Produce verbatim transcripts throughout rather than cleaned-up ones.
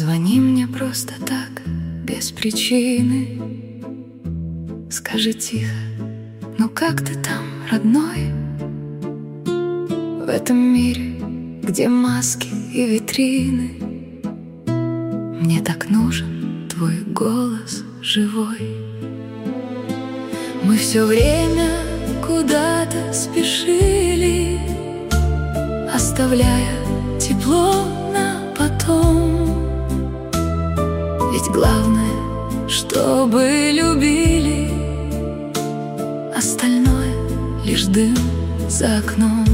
звони мне просто так, без причины. Скажи тихо: ну как ты там, родной? В этом мире, где маски и витрины, мне так нужен твой голос живой. Мы все время куда-то спешили, оставляя тепло на потом. Ведь главное, чтобы любили, остальное лишь дым за окном.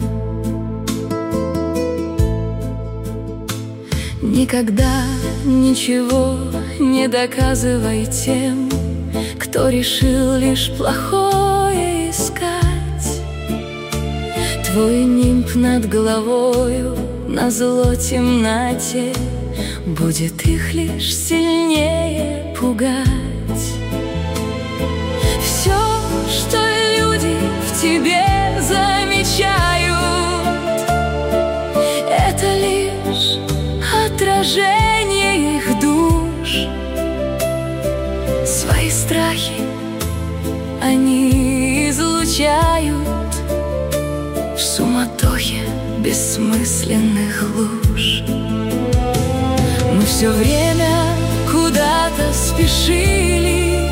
Никогда ничего не доказывай тем, кто решил лишь плохое искать. Твой нимб над головою назло темноте будет их лишь сильнее пугать. Все, что люди в тебе замечают, это лишь отражение их душ. Свои страхи они излучают в суматохе бессмысленных луж. Мы все время куда-то спешили,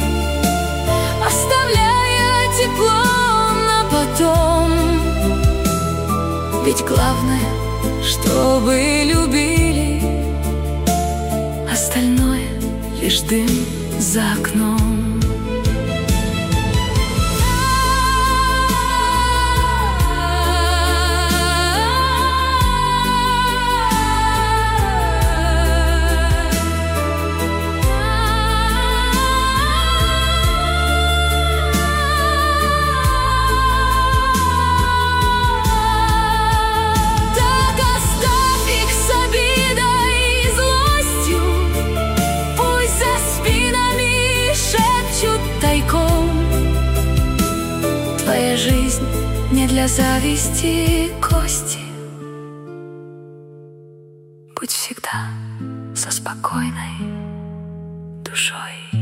оставляя тепло на потом. Ведь главное, чтобы любили, остальное лишь дым за окном. Твоя жизнь не для зависти и кости. Будь всегда со спокойной душой.